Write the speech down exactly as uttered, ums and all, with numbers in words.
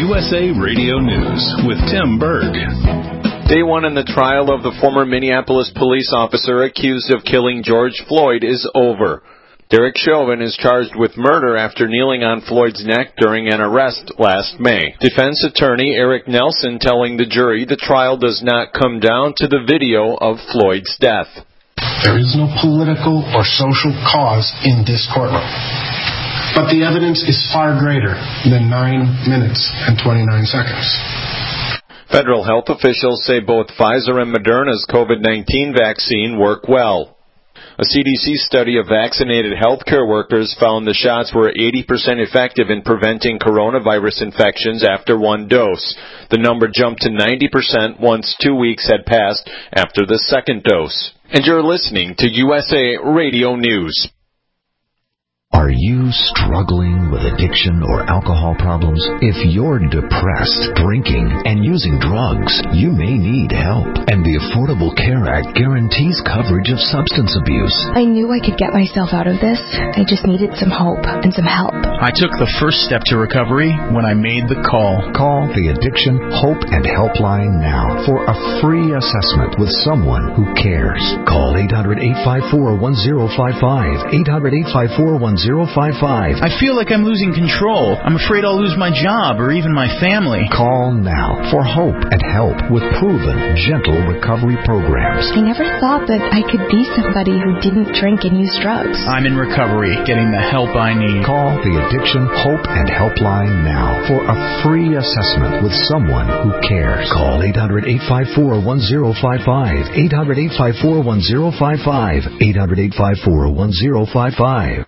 U S A Radio News with Tim Berg. Day one in the trial of the former Minneapolis police officer accused of killing George Floyd is over. Derek Chauvin is charged with murder after kneeling on Floyd's neck during an arrest last May. Defense attorney Eric Nelson telling the jury the trial does not come down to the video of Floyd's death. There is no political or social cause in this courtroom. But the evidence is far greater than nine minutes and twenty-nine seconds. Federal health officials say both Pfizer and Moderna's COVID nineteen vaccine work well. A C D C study of vaccinated healthcare workers found the shots were eighty percent effective in preventing coronavirus infections after one dose. The number jumped to ninety percent once two weeks had passed after the second dose. And you're listening to U S A Radio News. Are you struggling with addiction or alcohol problems? If you're depressed, drinking, and using drugs, you may need help. And the Affordable Care Act guarantees coverage of substance abuse. I knew I could get myself out of this. I just needed some hope and some help. I took the first step to recovery when I made the call. Call the Addiction Hope and Helpline now for a free assessment with someone who cares. Call eight hundred, eight five four, one zero five five, eight hundred, eight five four, one zero five five. I feel like I'm losing control. I'm afraid I'll lose my job or even my family. Call now for hope and help with proven, gentle recovery programs. I never thought that I could be somebody who didn't drink and use drugs. I'm in recovery, getting the help I need. Call the Addiction Hope and Helpline now for a free assessment with someone who cares. Call eight hundred, eight five four, one zero five five, eight hundred, eight five four, one zero five five, eight hundred, eight five four, one zero five five.